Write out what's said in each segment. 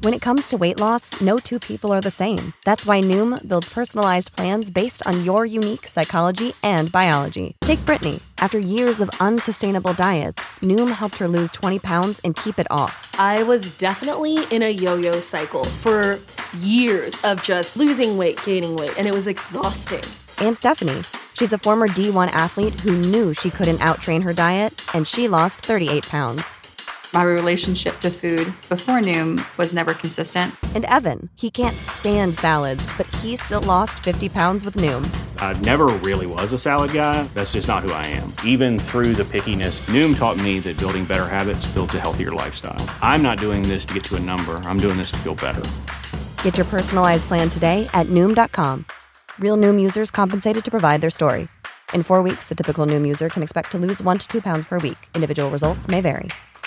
When it comes to weight loss, no two people are the same. That's why Noom builds personalized plans based on your unique psychology and biology. Take Brittany. After years of unsustainable diets, Noom helped her lose 20 pounds and keep it off. I was definitely in a yo-yo cycle for years of just losing weight, gaining weight, and it was exhausting. And Stephanie. She's a former D1 athlete who knew she couldn't outtrain her diet, and she lost 38 pounds. My relationship to food before Noom was never consistent. And Evan, he can't stand salads, but he still lost 50 pounds with Noom. I never really was a salad guy. That's just not who I am. Even through the pickiness, Noom taught me that building better habits builds a healthier lifestyle. I'm not doing this to get to a number. I'm doing this to feel better. Get your personalized plan today at Noom.com. Real Noom users compensated to provide their story. In 4 weeks, the typical Noom user can expect to lose 1 to 2 pounds per week. Individual results may vary.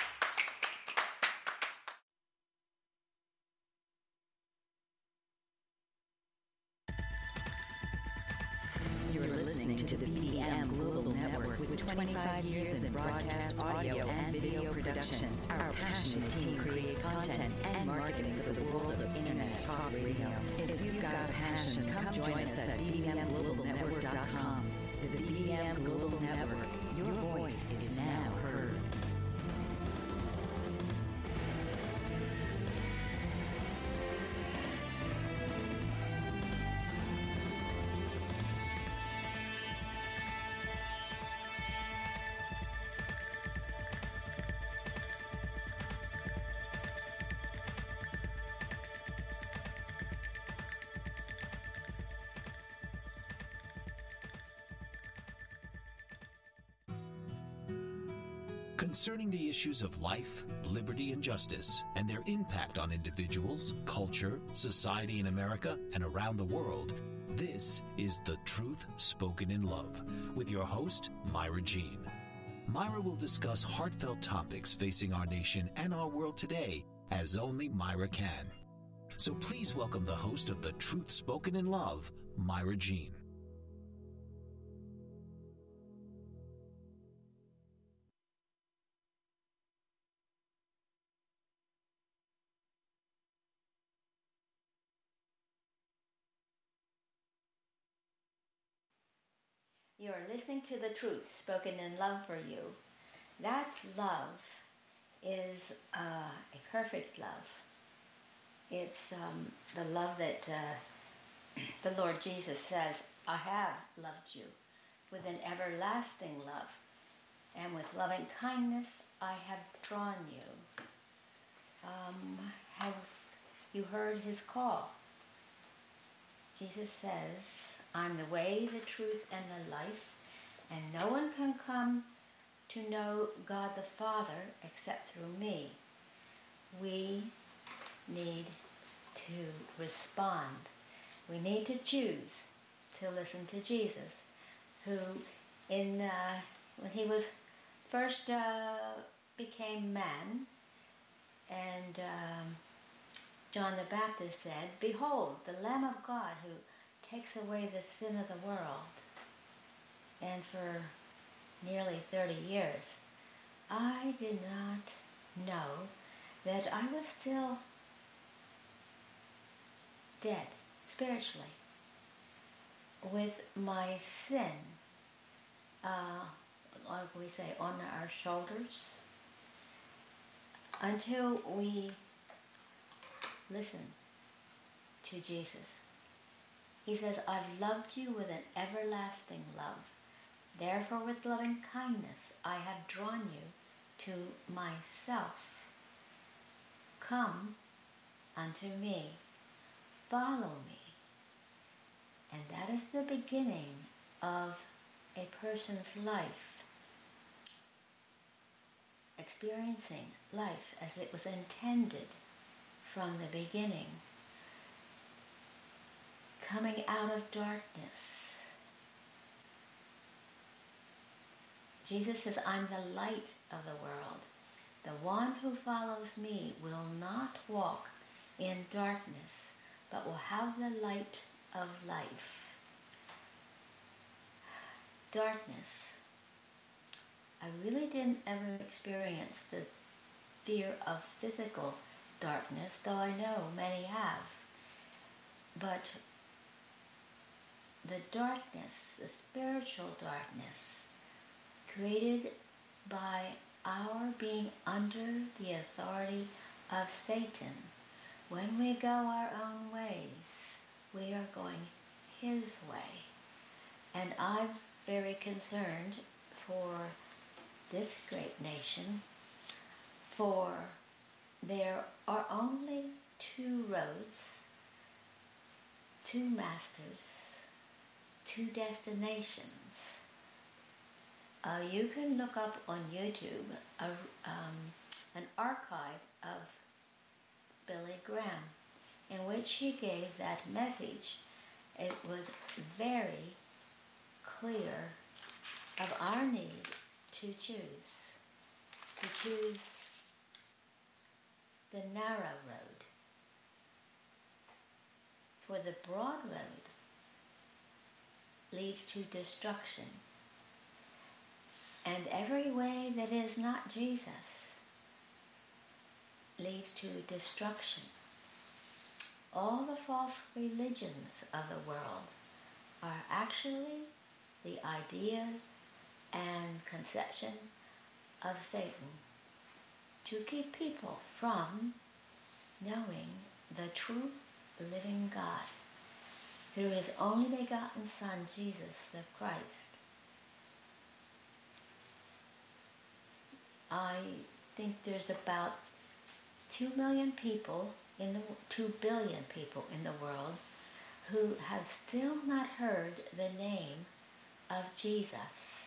You're listening to the BDM Global Network with 25 years in broadcast audio and video production. Our passionate team creates content and marketing for the world of Internet Talk Radio. If you've got a passion, come join us at BDMGlobalNetwork.com. The BDM Global Network, your voice is now heard. Concerning the issues of life, liberty, and justice, and their impact on individuals, culture, society in America, and around the world, this is The Truth Spoken in Love, with your host, Myra Jean. Myra will discuss heartfelt topics facing our nation and our world today, as only Myra can. So please welcome the host of The Truth Spoken in Love, Myra Jean. You are listening to The Truth Spoken in Love for you. That love is a perfect love. It's the love that the Lord Jesus says, I have loved you with an everlasting love, and with loving kindness I have drawn you. Have you heard his call? Jesus says, I'm the way, the truth, and the life, and no one can come to know God the Father except through me. We need to respond. We need to choose to listen to Jesus, who when he was first became man, and John the Baptist said, Behold, the Lamb of God who takes away the sin of the world. And for nearly 30 years, I did not know that I was still dead spiritually with my sin, like we say, on our shoulders, until we listen to Jesus. He says, I've loved you with an everlasting love. Therefore, with loving kindness, I have drawn you to myself. Come unto me. Follow me. And that is the beginning of a person's life. Experiencing life as it was intended from the beginning. Coming out of darkness. Jesus says, I'm the light of the world. The one who follows me will not walk in darkness, but will have the light of life. Darkness. I really didn't ever experience the fear of physical darkness, though I know many have. But the darkness, the spiritual darkness, created by our being under the authority of Satan, when we go our own ways, we are going his way. And I'm very concerned for this great nation, for there are only two roads, two masters, two destinations. You can look up on YouTube an archive of Billy Graham in which he gave that message. It was very clear of our need to choose the narrow road. For the broad road leads to destruction, and every way that is not Jesus leads to destruction. All the false religions of the world are actually the idea and conception of Satan to keep people from knowing the true living God through his only begotten Son, Jesus the Christ. I think there's about 2 billion people in the world who have still not heard the name of Jesus.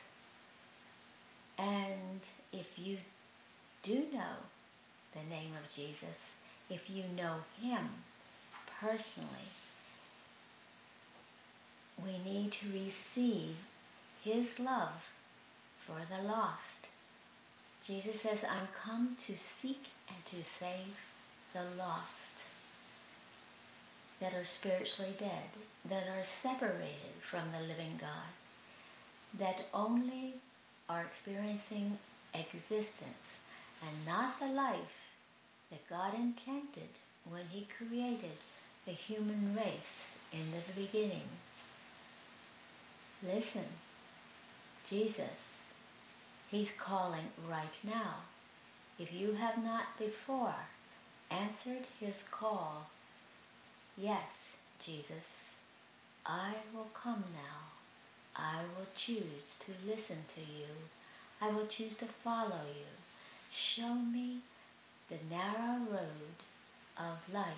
And if you do know the name of Jesus, if you know him personally, we need to receive his love for the lost. Jesus says, I'm come to seek and to save the lost that are spiritually dead, that are separated from the living God, that only are experiencing existence and not the life that God intended when he created the human race in the beginning. Listen, Jesus, he's calling right now. If you have not before answered his call, yes, Jesus, I will come now. I will choose to listen to you. I will choose to follow you. Show me the narrow road of life.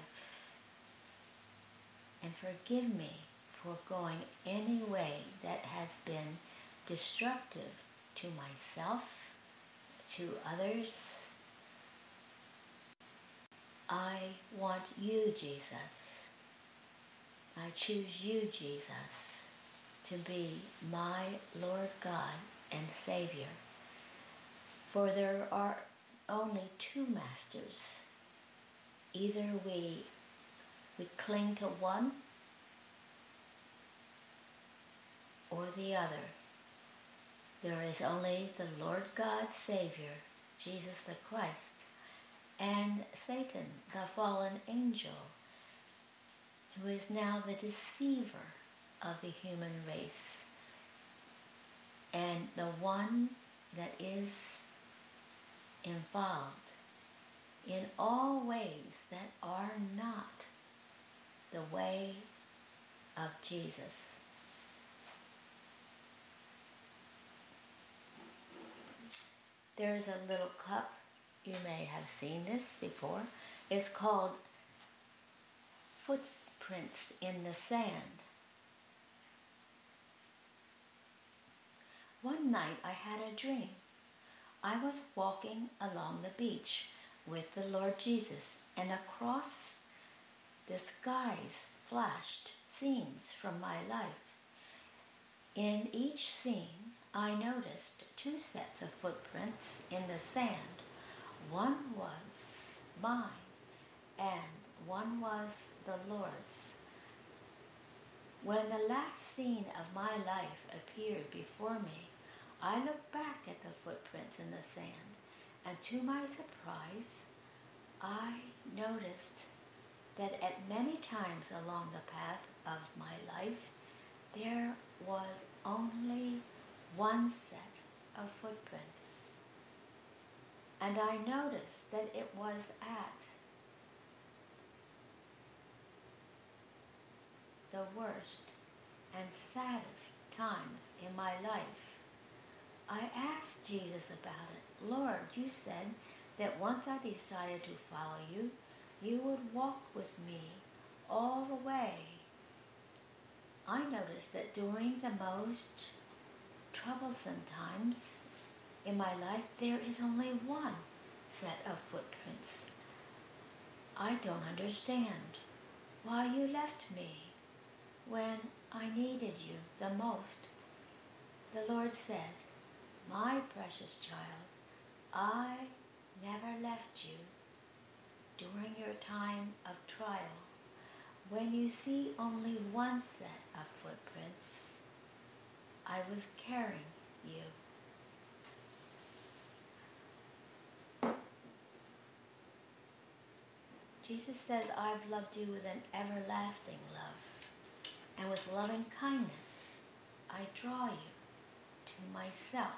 And forgive me for going any way that has been destructive to myself, to others. I want you, Jesus. I choose you, Jesus, to be my Lord God and Savior. For there are only two masters. Either we cling to one or the other. There is only the Lord God Savior, Jesus the Christ, and Satan, the fallen angel, who is now the deceiver of the human race, and the one that is involved in all ways that are not the way of Jesus. There is a little cup, you may have seen this before. It's called Footprints in the Sand. One night I had a dream. I was walking along the beach with the Lord Jesus, and across the skies flashed scenes from my life. In each scene, I noticed two sets of footprints in the sand. One was mine, and one was the Lord's. When the last scene of my life appeared before me, I looked back at the footprints in the sand, and to my surprise, I noticed that at many times along the path of my life, there was only one set of footprints. And I noticed that it was at the worst and saddest times in my life. I asked Jesus about it. Lord, you said that once I decided to follow you, you would walk with me all the way. I noticed that during the most troublesome times in my life, there is only one set of footprints. I don't understand why you left me when I needed you the most. The Lord said, my precious child, I never left you during your time of trial. When you see only one set of footprints, I was carrying you. Jesus says, I've loved you with an everlasting love, and with loving kindness I draw you to myself.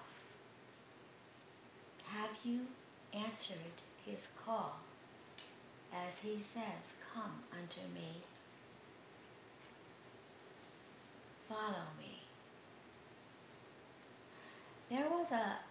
Have you answered his call as he says, come unto me, follow me? There was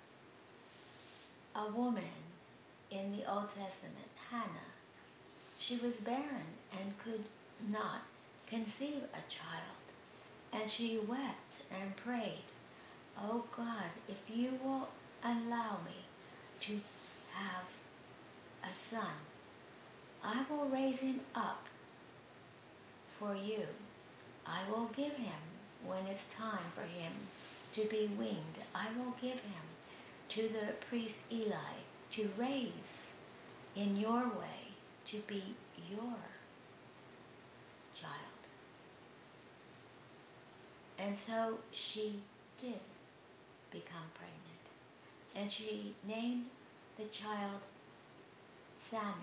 a woman in the Old Testament, Hannah. She was barren and could not conceive a child. And she wept and prayed, oh God, if you will allow me to have a son, I will raise him up for you. I will give him when it's time for him to be weaned. I will give him to the priest Eli to raise in your way to be your child. And so she did become pregnant. And she named the child Samuel.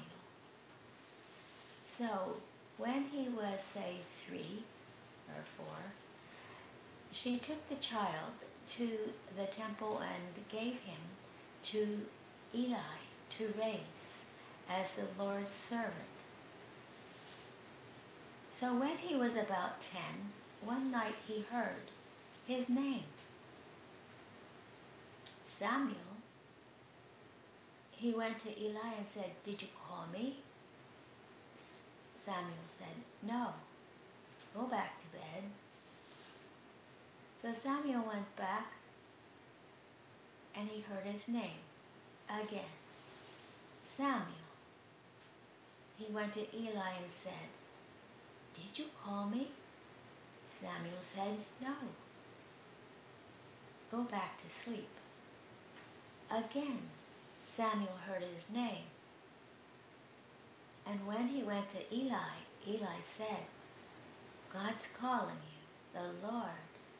So when he was, say, 3 or 4, she took the child to the temple and gave him to Eli to raise as the Lord's servant. So when he was about 10, one night he heard his name, Samuel. He went to Eli and said, did you call me? Samuel said, no, go back to bed. So Samuel went back and he heard his name again, Samuel. He went to Eli and said, did you call me? Samuel said, no, go back to sleep. Again, Samuel heard his name. And when he went to Eli, Eli said, God's calling you, the Lord.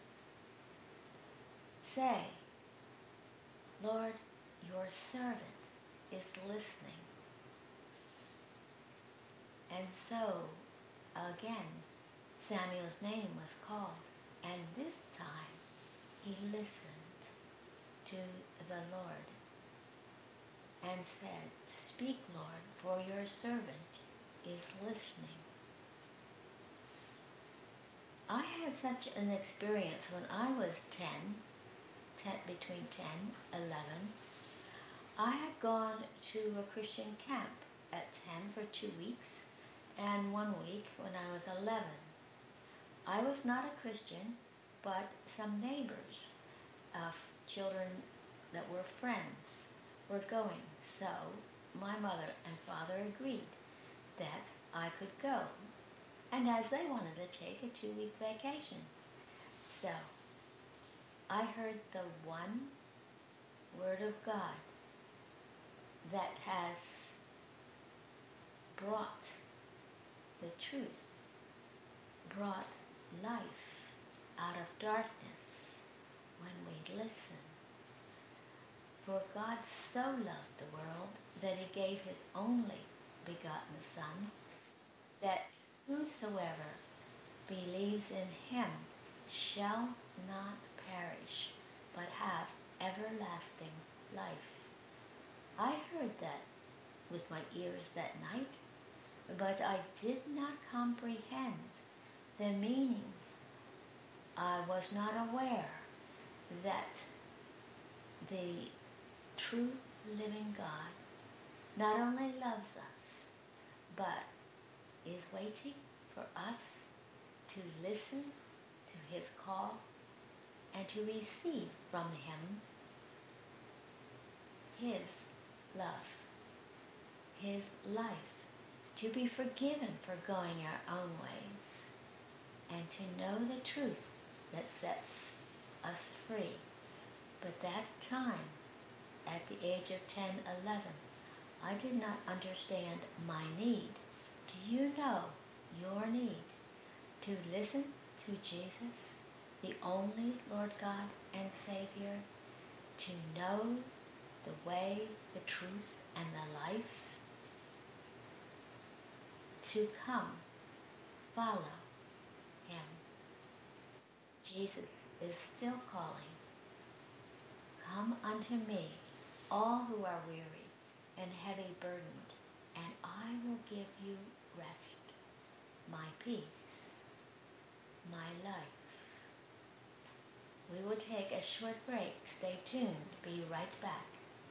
Say, Lord, your servant is listening. And so, again, Samuel's name was called. And this time, he listened to the Lord and said, speak, Lord, for your servant is listening. I had such an experience when I was 10, between 10, 11. I had gone to a Christian camp at 10 for 2 weeks, and 1 week when I was 11. I was not a Christian, but some neighbors of children that were friends were going. So my mother and father agreed that I could go, and as they wanted to take a 2-week vacation. So I heard the one word of God that has brought the truth, brought life out of darkness when we listen. For God so loved the world that he gave his only begotten Son, that whosoever believes in him shall not perish, but have everlasting life. I heard that with my ears that night, but I did not comprehend the meaning. I was not aware that the true living God not only loves us, but is waiting for us to listen to his call and to receive from him his love, his life, to be forgiven for going our own ways, and to know the truth that sets us free. But that time, at the age of 10, 11, I did not understand my need. Do you know your need? To listen to Jesus, the only Lord God and Savior, to know the way, the truth, and the life, to come, follow him. Jesus is still calling. Come unto me, all who are weary and heavy burdened, and I will give you rest, my peace, my life. We will take a short break. Stay tuned. Be right back.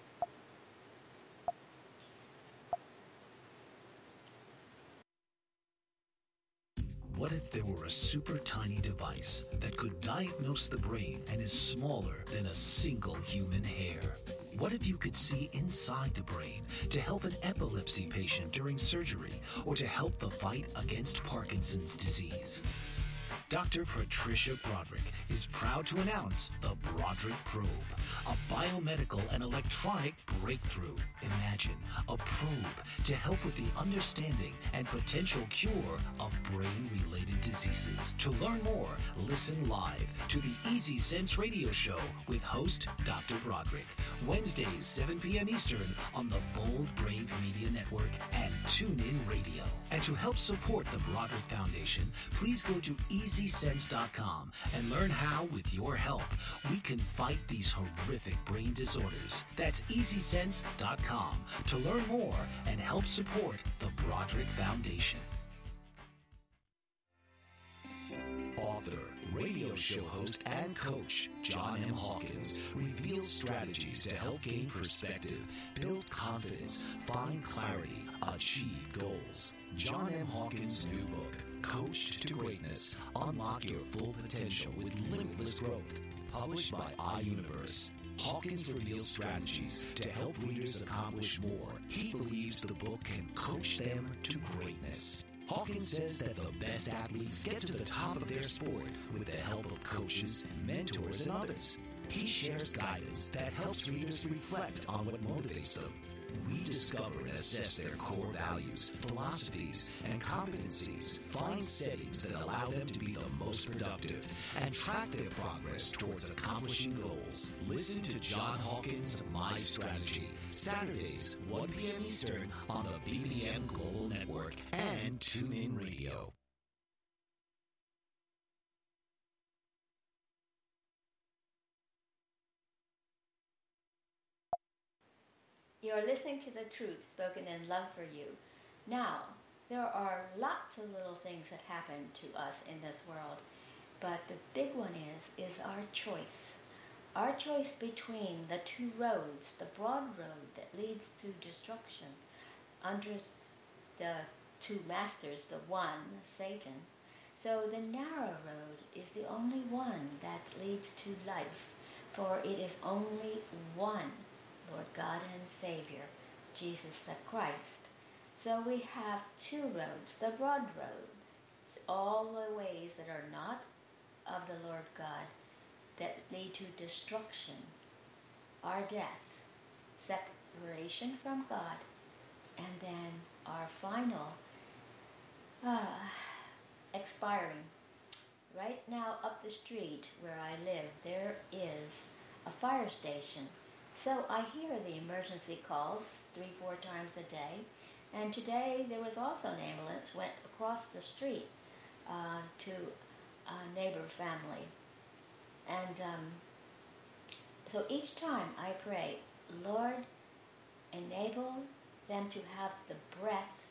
What if there were a super tiny device that could diagnose the brain and is smaller than a single human hair? What if you could see inside the brain to help an epilepsy patient during surgery or to help the fight against Parkinson's disease? Dr. Patricia Broderick is proud to announce the Broderick Probe, a biomedical and electronic breakthrough. Imagine a probe to help with the understanding and potential cure of brain-related diseases. To learn more, listen live to the Easy Sense radio show with host Dr. Broderick, Wednesdays 7 p.m. Eastern on the Bold Brave Media Network and TuneIn Radio. And to help support the Broderick Foundation, please go to EasySense.com and learn how, with your help, we can fight these horrific brain disorders. That's EasySense.com to learn more and help support the Broderick Foundation. Author, radio show host, and coach John M. Hawkins reveals strategies to help gain perspective, build confidence, find clarity, achieve goals. John M. Hawkins' new book, Coached to Greatness, Unlock Your Full Potential with Limitless Growth, published by iUniverse. Hawkins reveals strategies to help readers accomplish more. He believes the book can coach them to greatness. Hawkins says that the best athletes get to the top of their sport with the help of coaches, mentors, and others. He shares guidance that helps readers reflect on what motivates them. We discover and assess their core values, philosophies, and competencies, find settings that allow them to be the most productive, and track their progress towards accomplishing goals. Listen to John Hawkins' My Strategy, Saturdays, 1 p.m. Eastern on the BBM Global Network and TuneIn Radio. You're listening to the truth spoken in love for you. Now, there are lots of little things that happen to us in this world, but the big one is our choice. Our choice between the two roads, the broad road that leads to destruction, under the two masters, the one, Satan. So the narrow road is the only one that leads to life, for it is only one Lord God and Savior, Jesus the Christ. So we have two roads, the broad road, all the ways that are not of the Lord God, that lead to destruction, our death, separation from God, and then our final expiring. Right now, up the street where I live, there is a fire station. So I hear the emergency calls 3-4 times a day, And today there was also an ambulance went across the street to a neighbor family. And so each time I pray, Lord, enable them to have the breath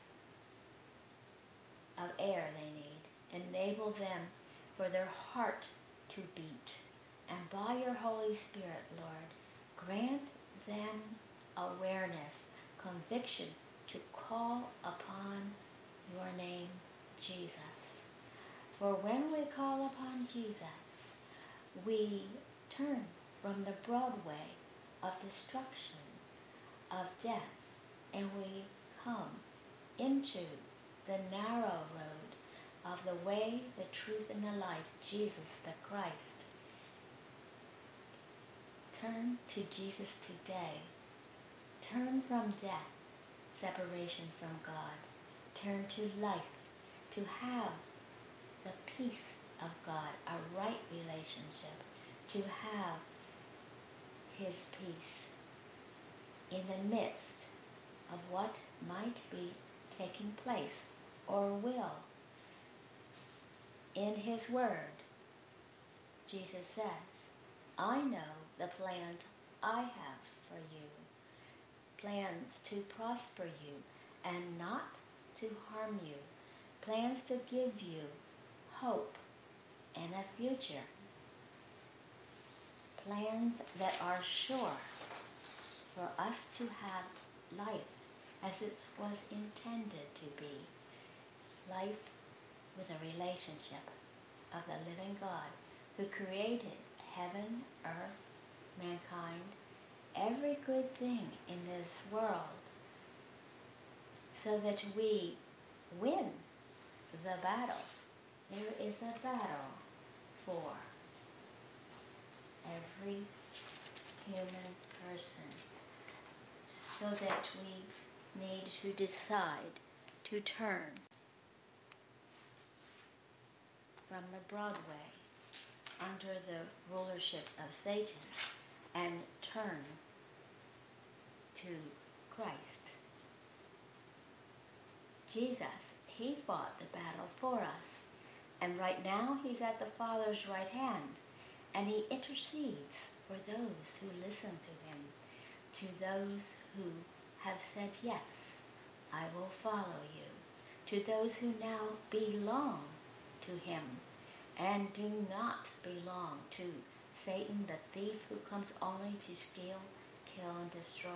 of air they need. Enable them for their heart to beat. And by your Holy Spirit, Lord, grant them awareness, conviction to call upon your name, Jesus. For when we call upon Jesus, we turn from the broad way of destruction, of death, and we come into the narrow road of the way, the truth, and the life, Jesus the Christ. Turn to Jesus today. Turn from death, separation from God. Turn to life, to have the peace of God, a right relationship, to have His peace in the midst of what might be taking place or will. In His Word, Jesus says, I know the plans I have for you, plans to prosper you and not to harm you, plans to give you hope and a future, plans that are sure for us to have life as it was intended to be, life with a relationship of the living God who created heaven, earth, mankind, every good thing in this world, so that we win the battle. There is a battle for every human person, so that we need to decide to turn from the broad way under the rulership of Satan and turn to Christ. Jesus, He fought the battle for us, and right now He's at the Father's right hand, and He intercedes for those who listen to Him, to those who have said, yes, I will follow you, to those who now belong to Him and do not belong to Satan, the thief who comes only to steal, kill, and destroy.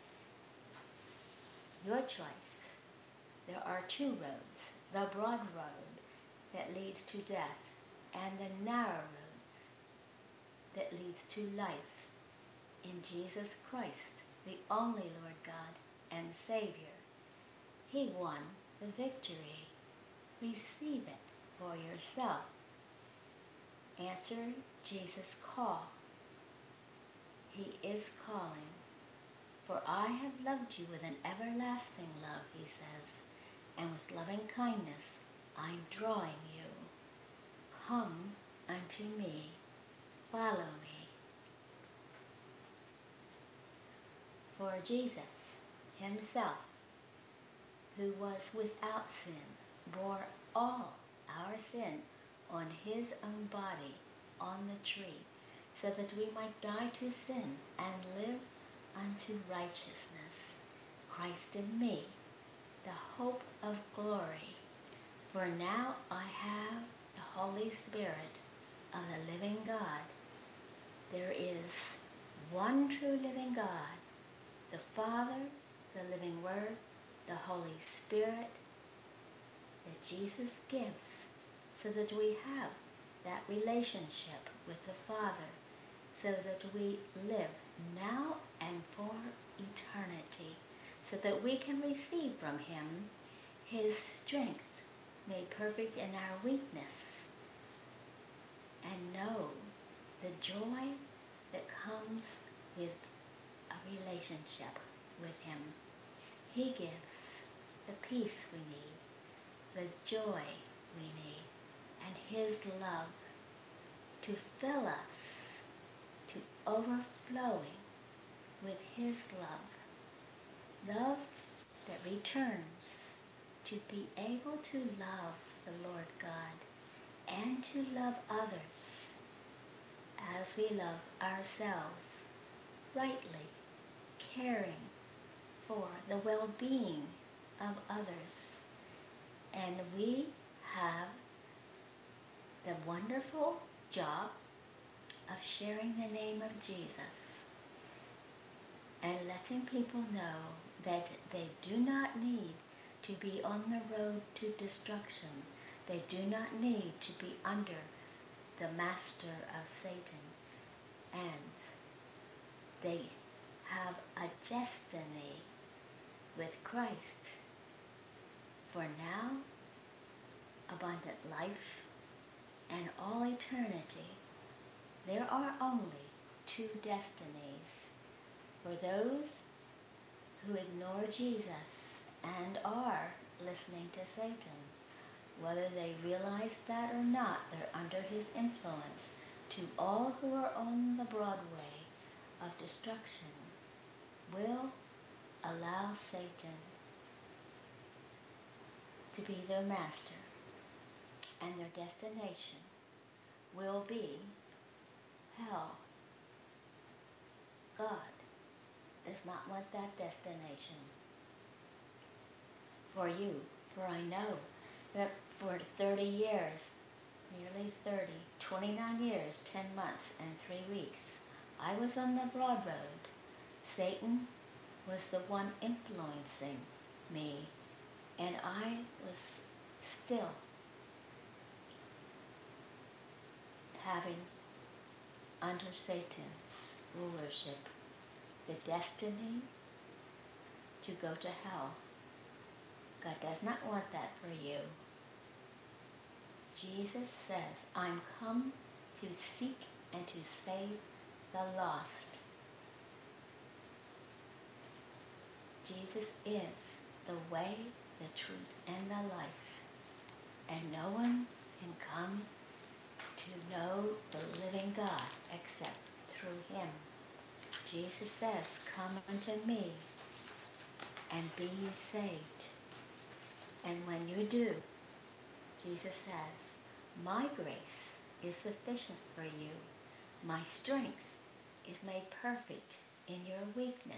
Your choice. There are two roads, the broad road that leads to death and the narrow road that leads to life in Jesus Christ, the only Lord God and Savior. He won the victory. Receive it for yourself. Answer Jesus' call. He is calling. For I have loved you with an everlasting love, He says, and with loving kindness I'm drawing you. Come unto me, follow me. For Jesus Himself, who was without sin, bore all our sin on His own body on the tree, so that we might die to sin and live unto righteousness. Christ in me, the hope of glory. For now I have the Holy Spirit of the living God. There is one true living God, the Father, the living Word, the Holy Spirit that Jesus gives, so that we have that relationship with the Father, so that we live now and for eternity, so that we can receive from Him His strength made perfect in our weakness, and know the joy that comes with a relationship with Him. He gives the peace we need, the joy we need, and His love to fill us to overflowing with His love. Love that returns to be able to love the Lord God and to love others as we love ourselves rightly, caring for the well-being of others. And we have the wonderful job of sharing the name of Jesus and letting people know that they do not need to be on the road to destruction. They do not need to be under the master of Satan. And they have a destiny with Christ for now, abundant life, and all eternity. There are only two destinies for those who ignore Jesus and are listening to Satan. Whether they realize that or not, they're under his influence. To all who are on the broad way of destruction will allow Satan to be their master, and their destination will be hell. God does not want that destination for you, for I know that for 30 years, nearly 30, 29 years, 10 months, and 3 weeks, I was on the broad road. Satan was the one influencing me, and I was still having under Satan's rulership the destiny to go to hell. God does not want that for you. Jesus says, I'm come to seek and to save the lost. Jesus is the way, the truth, and the life. And no one can come to know the living God except through him. Jesus says, come unto me and be ye saved. And when you do, Jesus says, my grace is sufficient for you. My strength is made perfect in your weakness.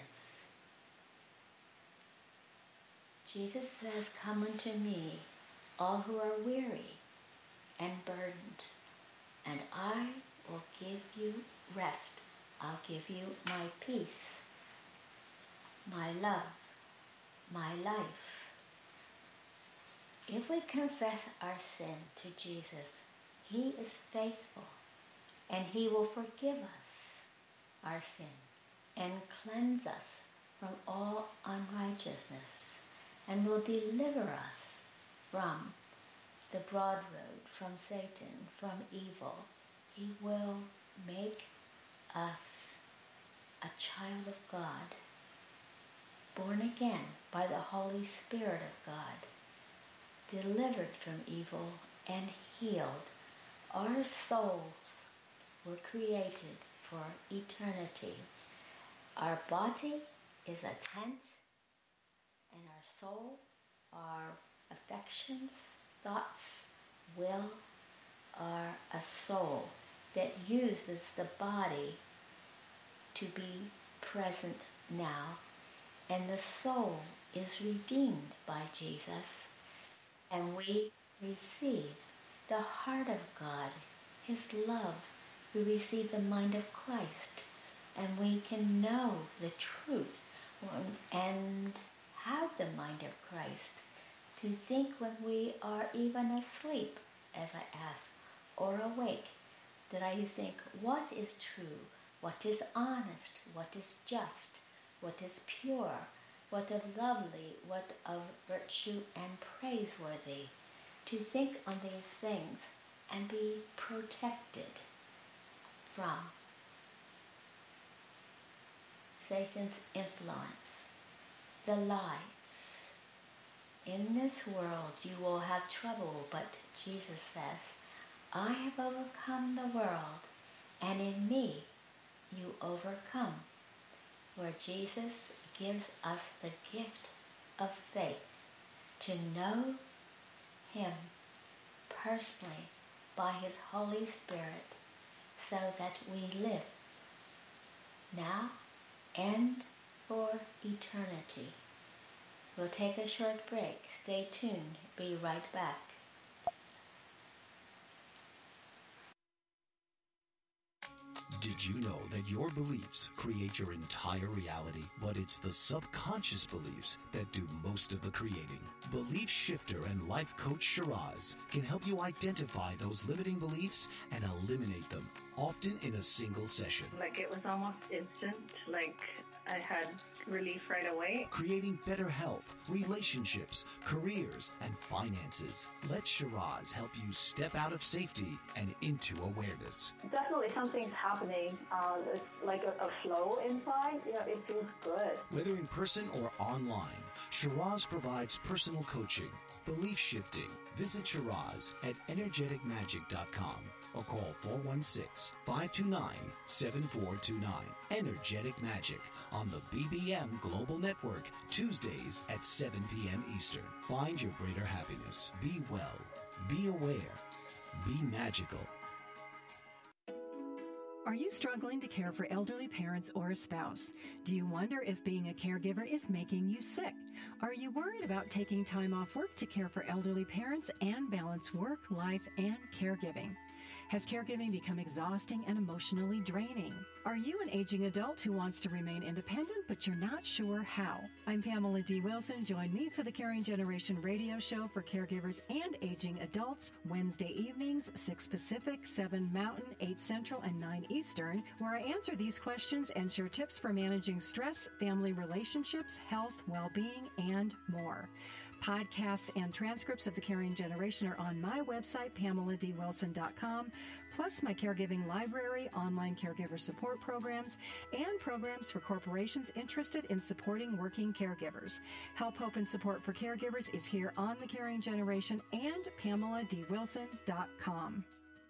Jesus says, come unto me, all who are weary and burdened, and I will give you rest. I'll give you my peace, my love, my life. If we confess our sin to Jesus, he is faithful, and he will forgive us our sin and cleanse us from all unrighteousness, and will deliver us from the broad road, from Satan, from evil. He will make us a child of God, born again by the Holy Spirit of God, delivered from evil and healed. Our souls were created for eternity. Our body is a tent, and our soul, our affections, thoughts, will, are a soul that uses the body to be present now. And the soul is redeemed by Jesus, and we receive the heart of God, his love. We receive the mind of Christ, and we can know the truth and have the mind of Christ to think when we are even asleep, as I ask, or awake, that I think, what is true, what is honest, what is just, what is pure, what of lovely, what of virtue and praiseworthy, to think on these things and be protected from Satan's influence, the lies. In this world you will have trouble, but Jesus says, I have overcome the world, and in me you overcome. Where Jesus gives us the gift of faith to know Him personally by His Holy Spirit so that we live now and for eternity. We'll take a short break. Stay tuned. Be right back. Did you know that your beliefs create your entire reality? But it's the subconscious beliefs that do most of the creating. Belief shifter and life coach Shiraz can help you identify those limiting beliefs and eliminate them, often in a single session. Like, it was almost instant. Like, I had relief right away. Creating better health, relationships, careers, and finances. Let Shiraz help you step out of safety and into awareness. Definitely something's happening. It's like a flow inside. You know, it feels good. Whether in person or online, Shiraz provides personal coaching, belief shifting. Visit Shiraz at energeticmagic.com or call 416-529-7429. Energetic Magic on the BBM Global Network, Tuesdays at 7 p.m. Eastern. Find your greater happiness. Be well. Be aware. Be magical. Are you struggling to care for elderly parents or a spouse? Do you wonder if being a caregiver is making you sick? Are you worried about taking time off work to care for elderly parents and balance work, life, and caregiving? Has caregiving become exhausting and emotionally draining? Are you an aging adult who wants to remain independent, but you're not sure how? I'm Pamela D. Wilson. Join me for the Caring Generation radio show for caregivers and aging adults, Wednesday evenings, 6 Pacific, 7 Mountain, 8 Central, and 9 Eastern, where I answer these questions and share tips for managing stress, family relationships, health, well-being, and more. Podcasts and transcripts of the Caring Generation are on my website, PamelaDWilson.com, plus my caregiving library, online caregiver support programs, and programs for corporations interested in supporting working caregivers. Help, hope, and support for caregivers is here on the Caring Generation and PamelaDWilson.com.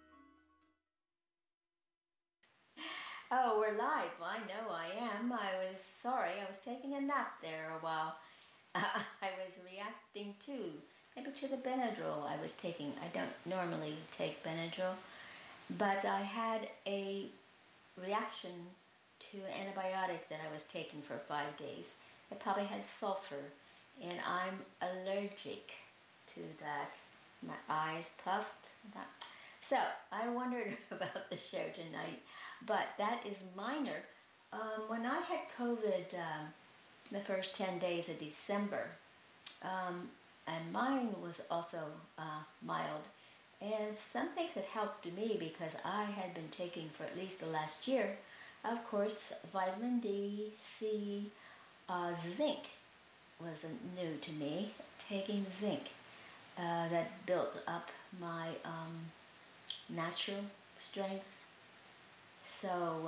Oh, we're live. I know I am. I was taking a nap there a while. I was reacting maybe to the Benadryl I was taking. I don't normally take Benadryl, but I had a reaction to an antibiotic that I was taking for 5 days. It probably had sulfur, and I'm allergic to that. My eyes puffed. So I wondered about the show tonight, but that is minor. When I had COVID, the first 10 days of December, and mine was also mild. And some things that helped me because I had been taking for at least the last year, of course, vitamin D, C, zinc was new to me, taking zinc. That built up my natural strength. So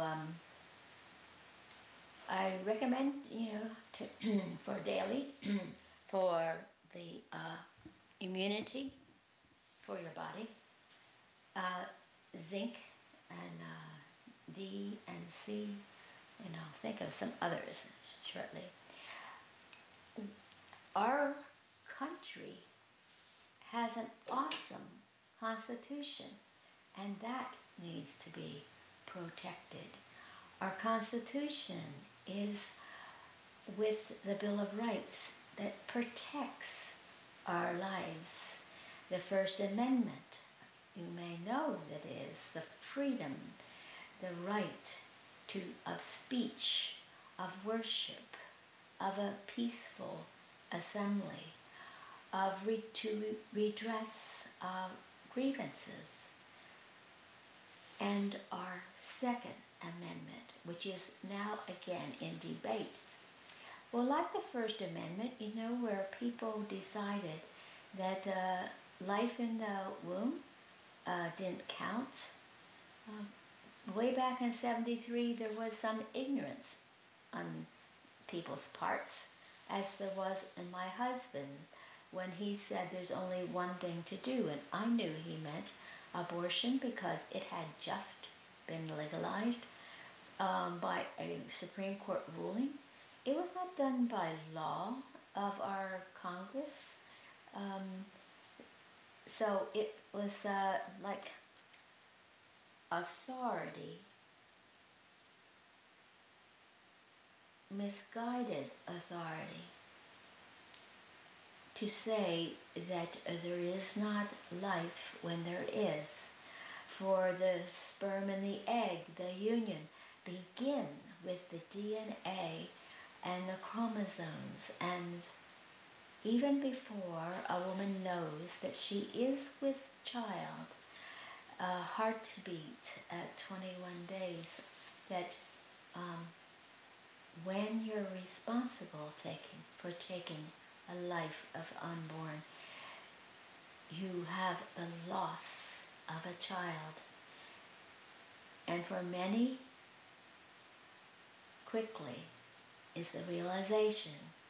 I recommend, for daily, for the immunity for your body, zinc and D and C, and I'll think of some others shortly. Our country has an awesome Constitution, and that needs to be protected. Our Constitution is with the Bill of Rights that protects our lives. The First Amendment, you may know that is the freedom, the right of speech, of worship, of a peaceful assembly, to redress grievances. And our Second Amendment, which is now again in debate. Well, like the First Amendment, where people decided that life in the womb didn't count. Way back in 73, there was some ignorance on people's parts, as there was in my husband when he said there's only one thing to do, and I knew he meant abortion because it had just been legalized by a Supreme Court ruling. It was not done by law. of our Congress. So it was like authority, misguided authority, to say that there is not life when there is. For the sperm and the egg, the union, begin with the DNA and the chromosomes, and even before a woman knows that she is with child, a heartbeat at 21 days, that when you're responsible for taking a life of unborn, you have the loss of a child. And for many, quickly is the realization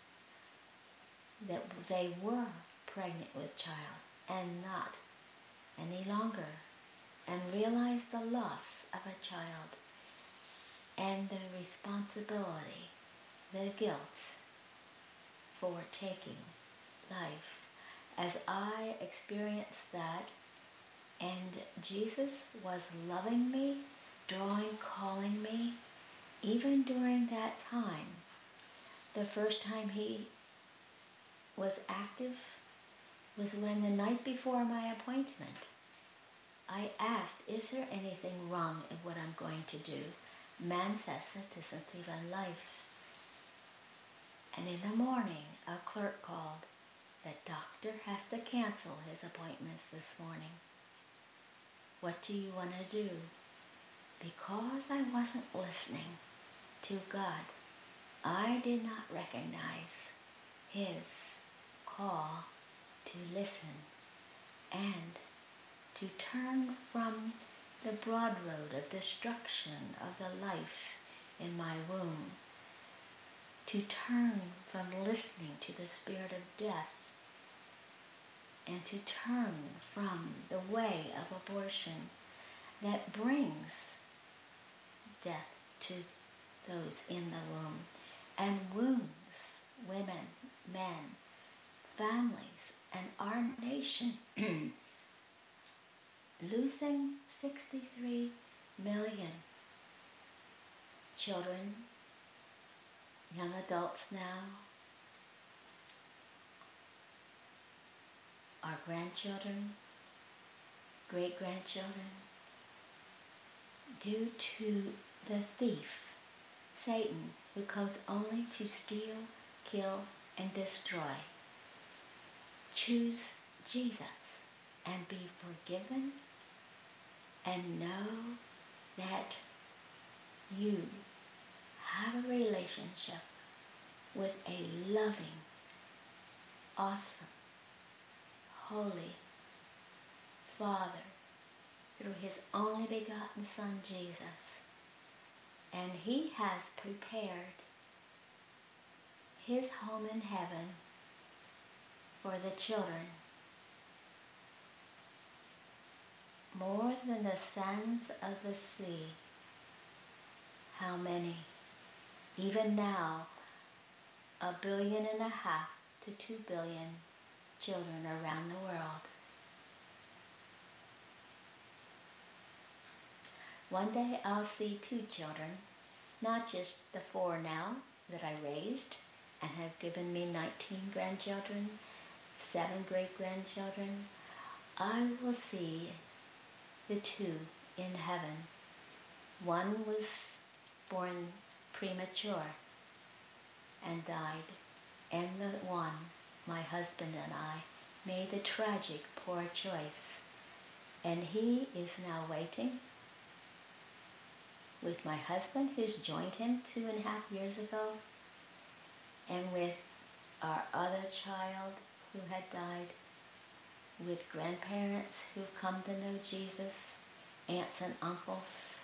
that they were pregnant with child and not any longer, and realize the loss of a child and the responsibility, the guilt for taking life. As I experienced that, and Jesus was loving me, drawing, calling me, even during that time. The first time he was active was when the night before my appointment, I asked, is there anything wrong in what I'm going to do? Man says it isn't even life. And in the morning, a clerk called. The doctor has to cancel his appointments this morning. What do you want to do? Because I wasn't listening to God, I did not recognize his call to listen and to turn from the broad road of destruction of the life in my womb, to turn from listening to the spirit of death, and to turn from the way of abortion that brings death to those in the womb and wounds women, men, families, and our nation, losing 63 million children, young adults now, our grandchildren, great-grandchildren, due to the thief, Satan, who comes only to steal, kill, and destroy. Choose Jesus and be forgiven, and know that you have a relationship with a loving, awesome, holy Father through his only begotten Son, Jesus. And he has prepared his home in heaven for the children, more than the sands of the sea. How many? Even now, 1.5 billion to 2 billion children around the world. One day I'll see 2 children, not just the 4 now that I raised and have given me 19 grandchildren, 7 great-grandchildren. I will see the 2 in heaven. One was born premature and died, and the one, my husband and I, made the tragic poor choice. And he is now waiting with my husband, who's joined him 2.5 years ago, and with our other child who had died, with grandparents who've come to know Jesus, aunts and uncles.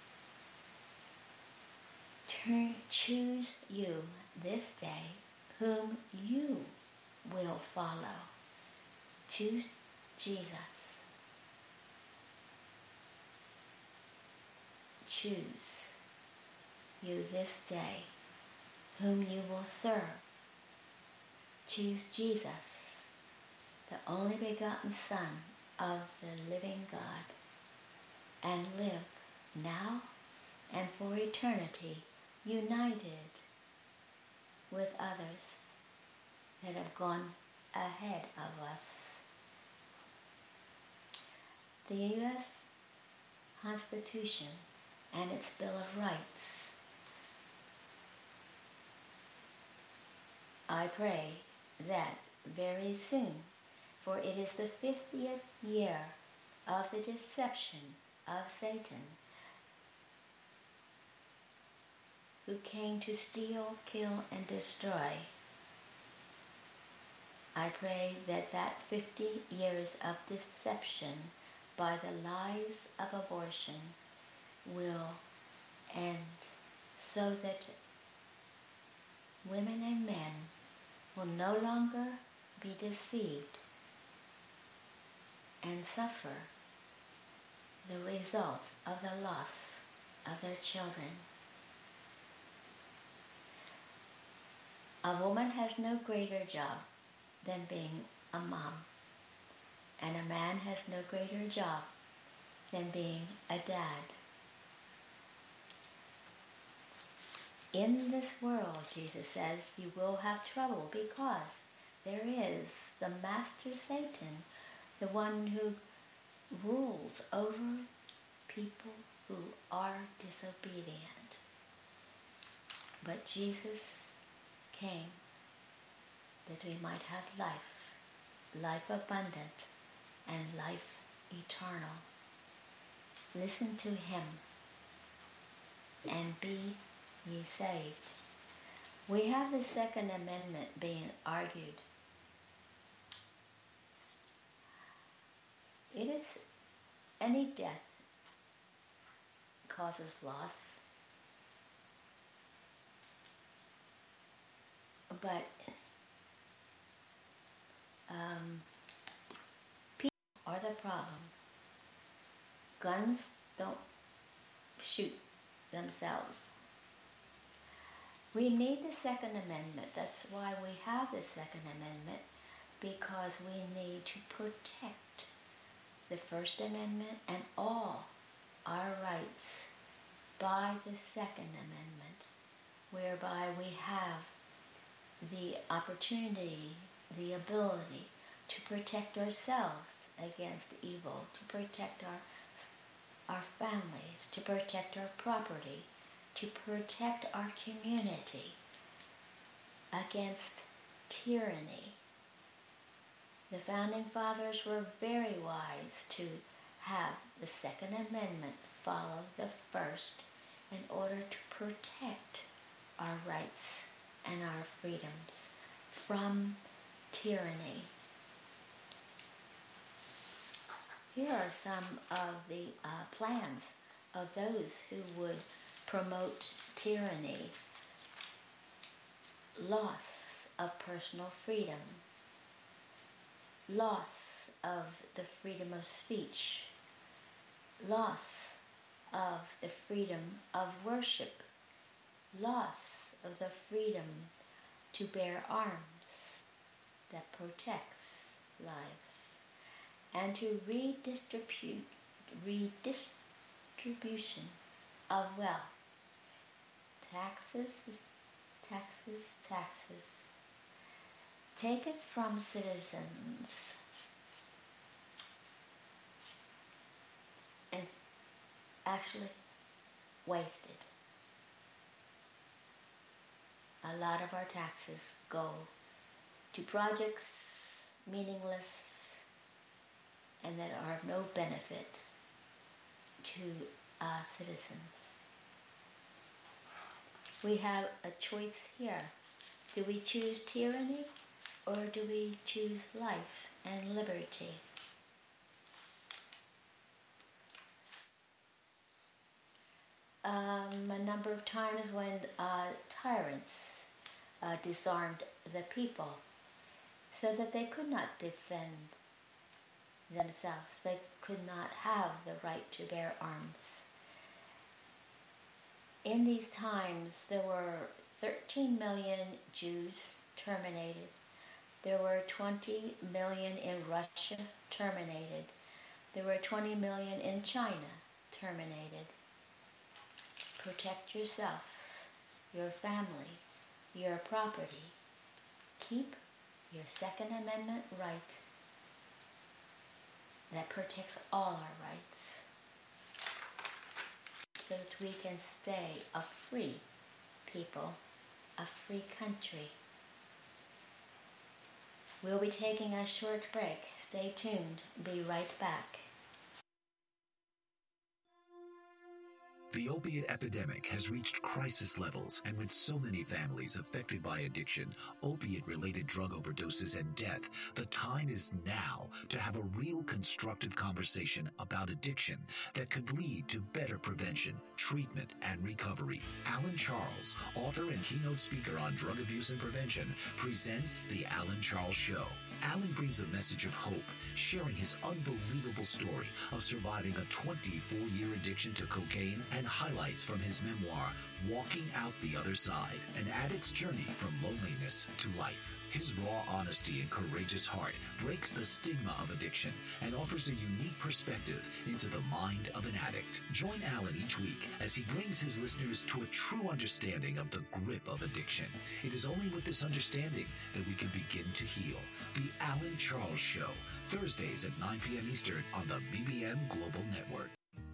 Choose you this day whom you will follow. Choose Jesus. Choose you this day whom you will serve. choose Jesus, the only begotten Son of the living God, and live now and for eternity united with others that have gone ahead of us. The U.S. Constitution and its Bill of Rights. I pray that very soon, for it is the 50th year of the deception of Satan, who came to steal, kill, and destroy. I pray that that 50 years of deception by the lies of abortion will end, so that women and men will no longer be deceived and suffer the results of the loss of their children. A woman has no greater job than being a mom, and a man has no greater job than being a dad. In this world, Jesus says, you will have trouble because there is the master Satan, the one who rules over people who are disobedient. But Jesus came that we might have life, life abundant, and life eternal. Listen to him and be ye saved. We have the Second Amendment being argued. It is any death causes loss, but people are the problem. Guns don't shoot themselves. We need the Second Amendment. That's why we have the Second Amendment, because we need to protect the First Amendment and all our rights by the Second Amendment, whereby we have the opportunity, the ability to protect ourselves against evil, to protect our families, to protect our property, to protect our community against tyranny. The Founding Fathers were very wise to have the Second Amendment follow the First in order to protect our rights and our freedoms from tyranny. Here are some of the plans of those who would promote tyranny: loss of personal freedom, loss of the freedom of speech, loss of the freedom of worship, loss of the freedom to bear arms that protects lives, and to redistribution of wealth. Taxes, taxes, taxes. Take it from citizens and actually waste it. A lot of our taxes go to projects meaningless and that are of no benefit to citizens. We have a choice here. Do we choose tyranny or do we choose life and liberty? A number of times when tyrants disarmed the people so that they could not defend themselves. They could not have the right to bear arms. In these times, there were 13 million Jews terminated, There were 20 million in Russia terminated. There were 20 million in China terminated. Protect yourself, your family, your property. Keep your Second Amendment right that protects all our rights so that we can stay a free people, a free country. We'll be taking a short break. Stay tuned. Be right back. The opiate epidemic has reached crisis levels, and with so many families affected by addiction, opiate-related drug overdoses, and death, the time is now to have a real constructive conversation about addiction that could lead to better prevention, treatment, and recovery. Alan Charles, author and keynote speaker on drug abuse and prevention, presents The Alan Charles Show. Alan brings a message of hope, sharing his unbelievable story of surviving a 24-year addiction to cocaine, and highlights from his memoir, Walking Out the Other Side, an addict's journey from loneliness to life. His raw honesty and courageous heart breaks the stigma of addiction and offers a unique perspective into the mind of an addict. Join Alan each week as he brings his listeners to a true understanding of the grip of addiction. It is only with this understanding that we can begin to heal. The Alan Charles Show, Thursdays at 9 p.m. Eastern on the BBM Global Network.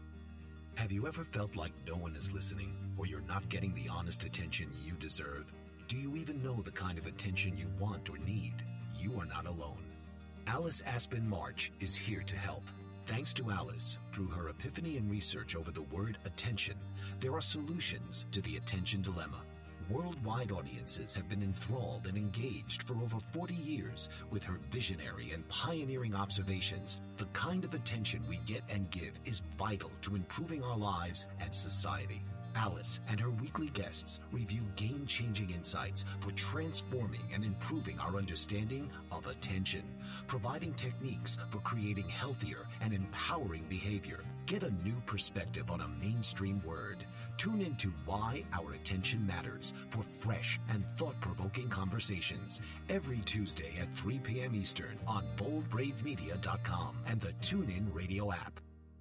Have you ever felt like no one is listening, or you're not getting the honest attention you deserve? Do you even know the kind of attention you want or need? You are not alone. Alice Aspen March is here to help. Thanks to Alice, through her epiphany and research over the word attention, there are solutions to the attention dilemma. Worldwide audiences have been enthralled and engaged for over 40 years with her visionary and pioneering observations. The kind of attention we get and give is vital to improving our lives and society. Alice and her weekly guests review game-changing insights for transforming and improving our understanding of attention, providing techniques for creating healthier and empowering behavior. Get a new perspective on a mainstream word. Tune into Why Our Attention Matters for fresh and thought-provoking conversations every Tuesday at 3 p.m. Eastern on BoldBraveMedia.com and the TuneIn Radio app.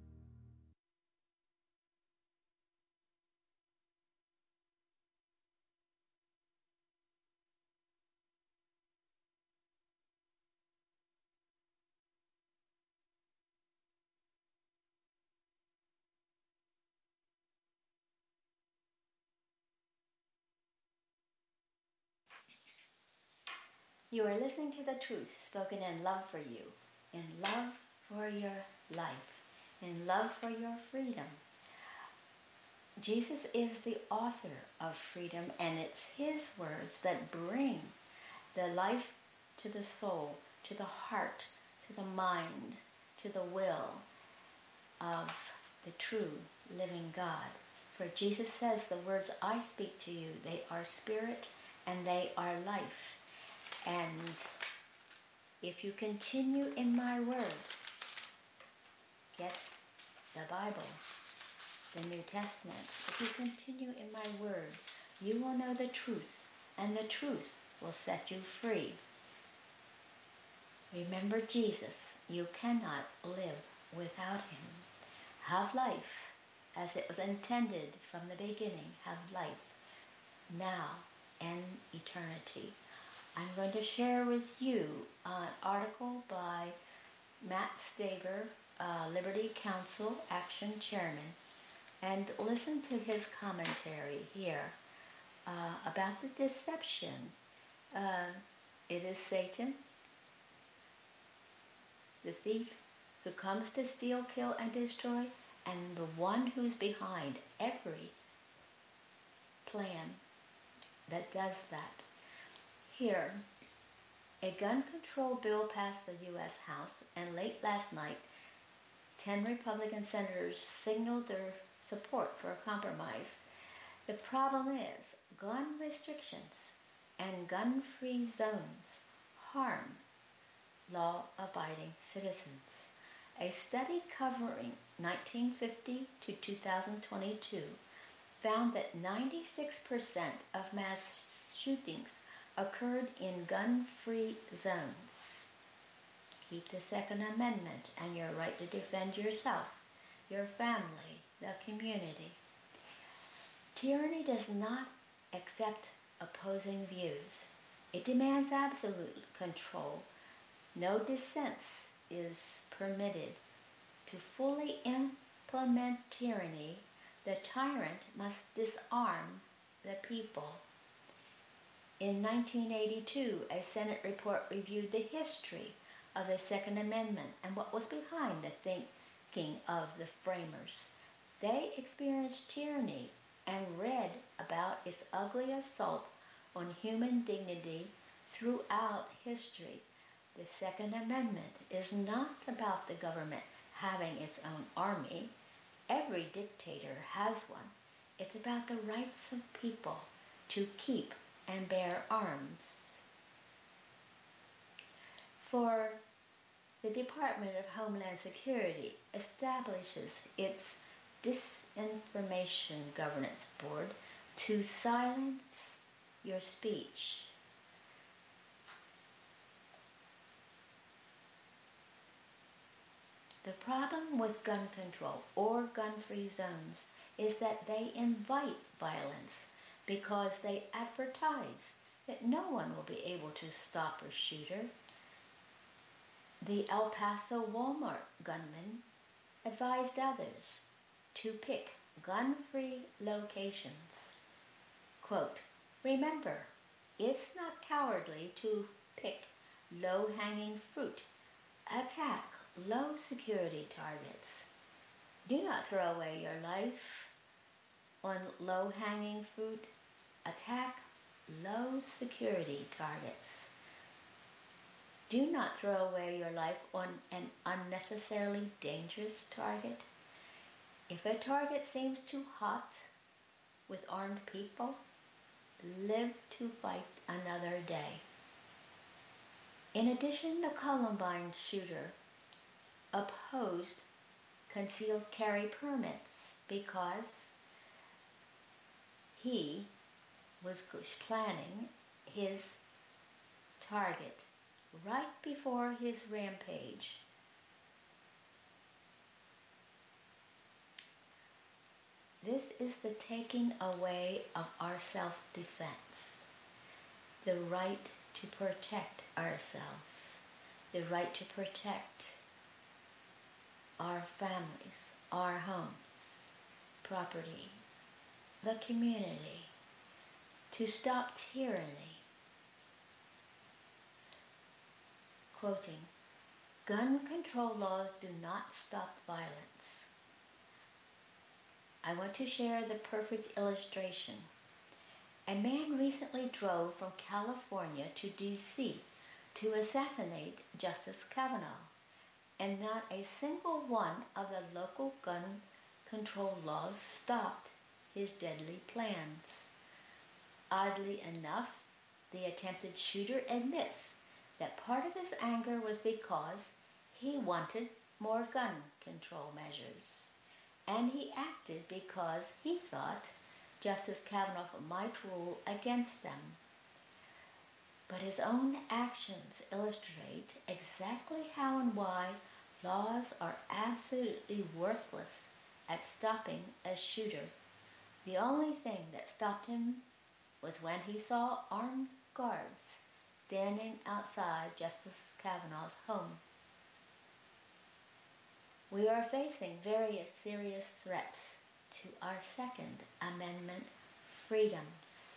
You are listening to the truth spoken in love for you, in love for your life, in love for your freedom. Jesus is the author of freedom, and it's his words that bring the life to the soul, to the heart, to the mind, to the will of the true living God. For Jesus says, the words I speak to you, they are spirit and they are life. And if you continue in my word, get the Bible, the New Testament. If you continue in my word, you will know the truth, and the truth will set you free. Remember Jesus. You cannot live without him. Have life as it was intended from the beginning. Have life now and eternity. I'm going to share with you an article by Matt Staver, Liberty Council Action Chairman, and listen to his commentary here about the deception. It is Satan, the thief, who comes to steal, kill, and destroy, and the one who's behind every plan that does that. Here, a gun control bill passed the U.S. House, and late last night, 10 Republican senators signaled their support for a compromise. The problem is, gun restrictions and gun-free zones harm law-abiding citizens. A study covering 1950 to 2022 found that 96% of mass shootings occurred in gun-free zones. Keep the Second Amendment and your right to defend yourself, your family, the community. Tyranny does not accept opposing views. It demands absolute control. No dissent is permitted. To fully implement tyranny, the tyrant must disarm the people. In 1982, a Senate report reviewed the history of the Second Amendment and what was behind the thinking of the framers. They experienced tyranny and read about its ugly assault on human dignity throughout history. The Second Amendment is not about the government having its own army. Every dictator has one. It's about the rights of people to keep and bear arms. For the Department of Homeland Security establishes its Disinformation Governance Board to silence your speech. The problem with gun control or gun-free zones is that they invite violence because they advertise that no one will be able to stop a shooter. The El Paso Walmart gunman advised others to pick gun-free locations. Quote, "Remember, it's not cowardly to pick low-hanging fruit. Attack low-security targets. Do not throw away your life on low-hanging fruit. Attack low-security targets. Do not throw away your life on an unnecessarily dangerous target. If a target seems too hot with armed people, live to fight another day." In addition, the Columbine shooter opposed concealed carry permits because he was planning his target right before his rampage. This is the taking away of our self-defense, the right to protect ourselves, the right to protect our families, our homes, property, the community, to stop tyranny. Quoting, "Gun control laws do not stop violence." I want to share the perfect illustration. A man recently drove from California to D.C. to assassinate Justice Kavanaugh, and not a single one of the local gun control laws stopped his deadly plans. Oddly enough, the attempted shooter admits that part of his anger was because he wanted more gun control measures, and he acted because he thought Justice Kavanaugh might rule against them. But his own actions illustrate exactly how and why laws are absolutely worthless at stopping a shooter. The only thing that stopped him was when he saw armed guards standing outside Justice Kavanaugh's home. We are facing various serious threats to our Second Amendment freedoms.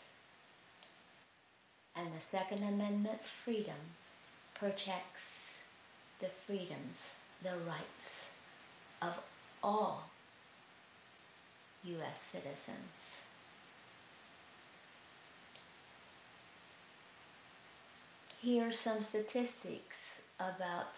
And the Second Amendment freedom protects the freedoms, the rights of all U.S. citizens. Here are some statistics about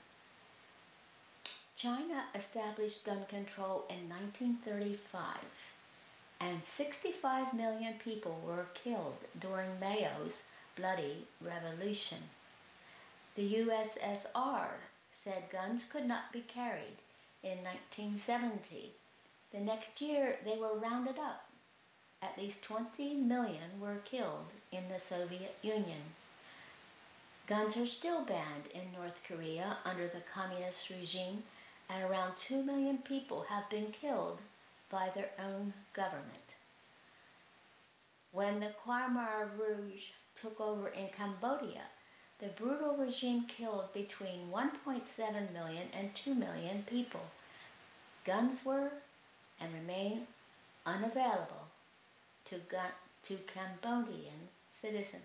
China established gun control in 1935, and 65 million people were killed during Mao's bloody revolution. The USSR said guns could not be carried in 1970. The next year, they were rounded up At least 20 million were killed in the Soviet Union. Guns are still banned in North Korea under the communist regime, and around 2 million people have been killed by their own government. When the Khmer Rouge took over in Cambodia, the brutal regime killed between 1.7 million and 2 million people. Guns were and remain unavailable to Cambodian citizens.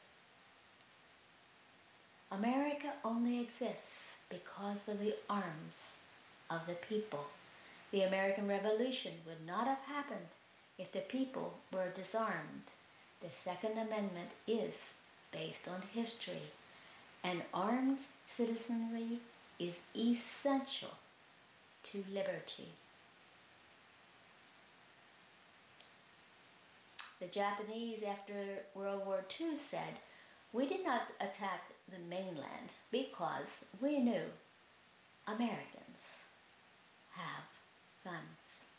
America only exists because of the arms of the people. The American Revolution would not have happened if the people were disarmed. The Second Amendment is based on history, and armed citizenry is essential to liberty. The Japanese after World War II said, "We did not attack the mainland because we knew Americans have guns."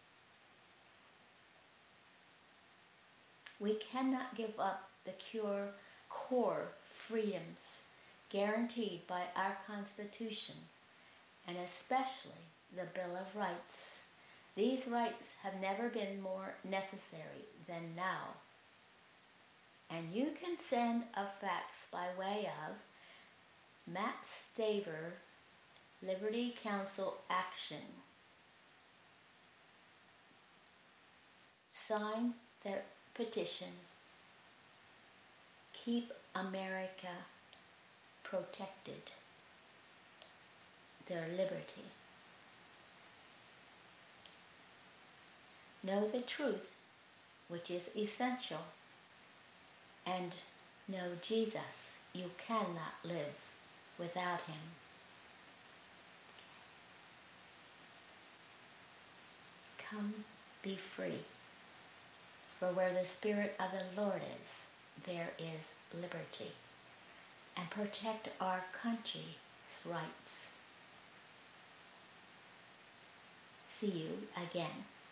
We cannot give up the core freedoms guaranteed by our Constitution, and especially the Bill of Rights. These rights have never been more necessary than now. And you can send a fax by way of Matt Staver, Liberty Council Action. Sign their petition. Keep America protected. Their liberty. Know the truth, which is essential, and know Jesus. You cannot live without him. Come, be free. For where the Spirit of the Lord is, there is liberty. And protect our country's rights. See you again.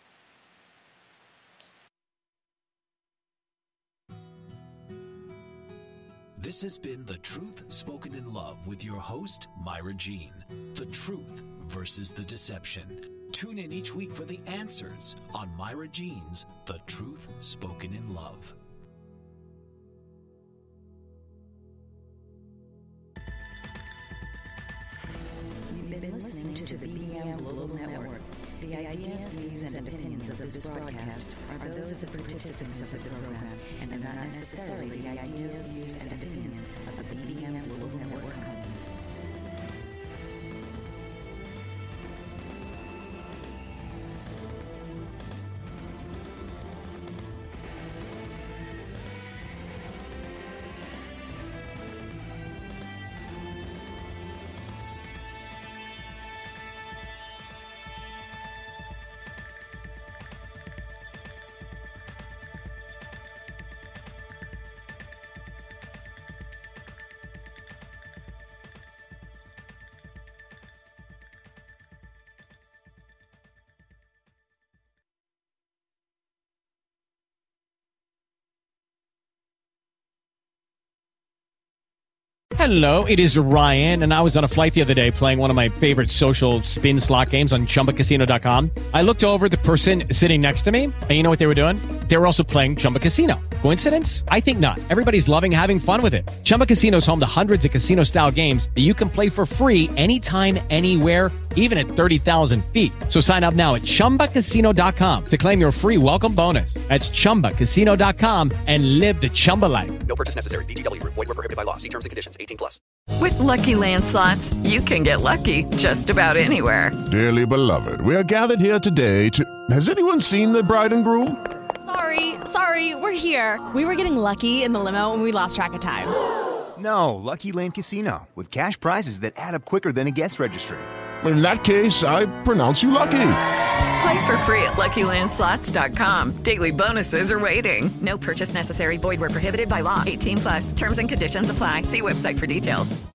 This has been The Truth Spoken in Love with your host, Myra Jean. The truth versus the deception. Tune in each week for the answers on Myra Jean's The Truth Spoken in Love. You've been listening to the BM Global Network. The ideas, views, and opinions of this broadcast are those of the participants of the program and are not necessarily the ideas, views, and opinions of the BM Global Network Company. Hello, it is Ryan, and I was on a flight the other day playing one of my favorite social spin slot games on ChumbaCasino.com. I looked over at the person sitting next to me, and you know what they were doing? They were also playing Chumba Casino. Coincidence? I think not. Everybody's loving having fun with it. Chumba Casino is home to hundreds of casino-style games that you can play for free anytime, anywhere, even at 30,000 feet. So sign up now at ChumbaCasino.com to claim your free welcome bonus. That's ChumbaCasino.com and live the Chumba life. No purchase necessary. VGW. Void where prohibited by law. See terms and conditions. 18+. With Lucky Land Slots, you can get lucky just about anywhere. Dearly beloved, we are gathered here today to... Has anyone seen the bride and groom? Sorry, we're here. We were getting lucky in the limo and we lost track of time. No, Lucky Land Casino, with cash prizes that add up quicker than a guest registry. In that case, I pronounce you lucky. Play for free at LuckyLandSlots.com. Daily bonuses are waiting. No purchase necessary. Void where prohibited by law. 18+. Terms and conditions apply. See website for details.